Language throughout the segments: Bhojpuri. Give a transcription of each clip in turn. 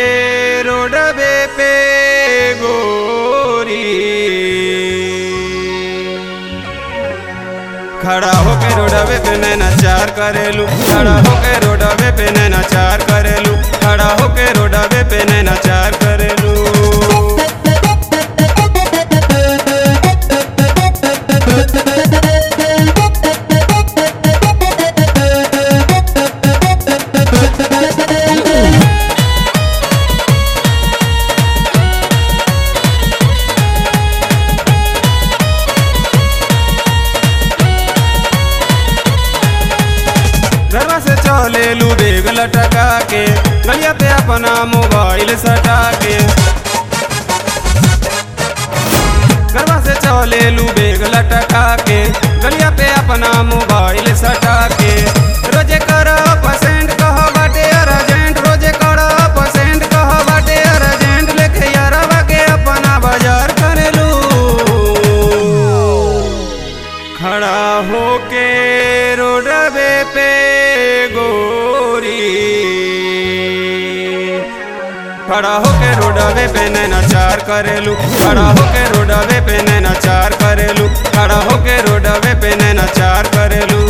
रोडवे पे गोरी, खड़ा होके रोडवे पे नैना चार करेलू, खड़ा होके रोडवे पे नैना चार करेलू, खड़ा होके रोडवे पे नैना चार करेलू। घरवा से चलेलू बेग लटका के, गलिया पे अपना मोबाइल सटा के। घरवा से चलेलू बेग लटका के, गलिया पे अपना मोबाइल सटा के। रोजे कर पसेंट कह बाटे अर्जेंट, रोजे कर पसेंट कह बाटे अर्जेंट, लेके यारवा के अपना बाजार करेलू। खड़ा होके रोडवे पे गोरी, खड़ा होके रोडवे पे नैना चार करेलू, खड़ा होके रोडवे पे नैना चार करेलू, खड़ा होके रोडवे पे नैना चार करेलू।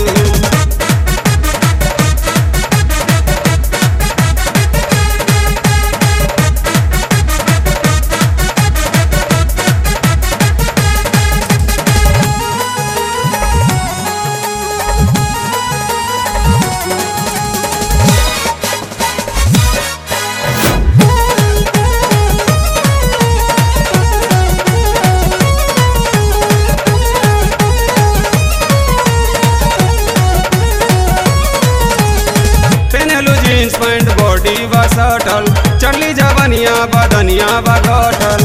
जीन्स पैंट बॉडी बा सटल, चढ़ली जवनिया बदनिया बा गठल।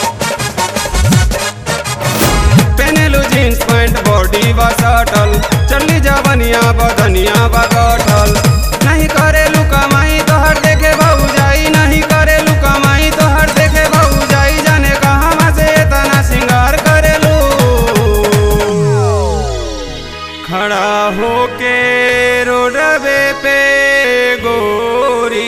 पहनेलू जीन्स पैंट बॉडी बा सटल, चढ़ली जवनिया बदनिया बा गठल। नहीं करेलू कमाई तो हर देखे भाऊ जाई, नहीं करेलू कमाई तो हर देखे भाऊ जाई, जाने कहाँ से इतना सिंगार करेलू। खड़ा होके रोडवे पे गोरी,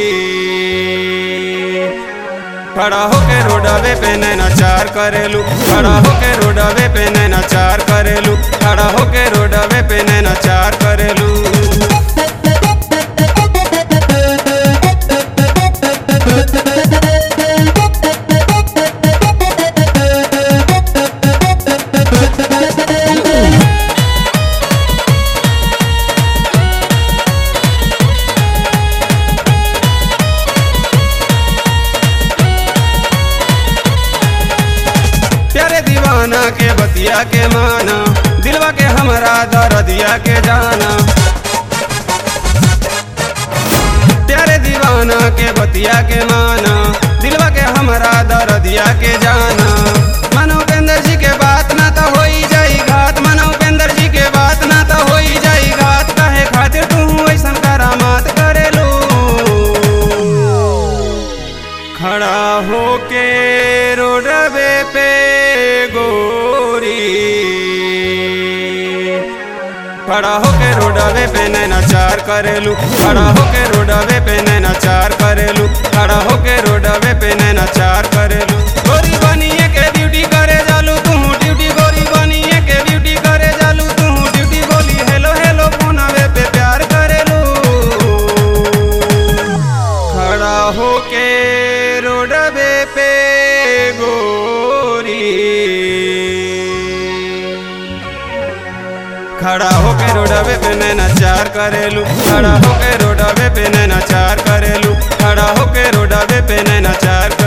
खड़ा होके रोडवे पे नैना चार करेलू, खड़ा होके रोडवे पे नैना चार करेलू, खड़ा होके रोडवे पे नैना चार करेलू। प्यारे दीवाना के बतिया के माना, दिलवा के हमरा दर्दिया के जाना। प्यारे दीवाना के बतिया के माना, दिलवा के हमरा दर्दिया के जाना। मनो उपेंद्र जी के बात ना तो होई जाई घात, मनो उपेंद्र जी के बात ना तो होई जाई घात, काहे खातिर तू ऐसन करामात करेलू। खड़ा होके रोडवे पे गोरी, खड़ा होके रोडवे पे नैना चार करेलू, खड़ा होके रोडवे पे नैना चार करेलू, खड़ा होके रोडवे पे नैना चार करेलू। गोरी बनिए के ड्यूटी करे जालू तू ड्यूटी, गोरी बनिए के ड्यूटी करे जालू तू ड्यूटी, बोली हेलो हेलो फोनवे पे प्यार करेलू। खड़ा होके रोडवे पे गोरी, खड़ा होके रोडवे पे नैना चार करेलू, खड़ा होके रोडवे पे नैना चार करेलू, खड़ा होके रोडवे पे नैना चार करेलू।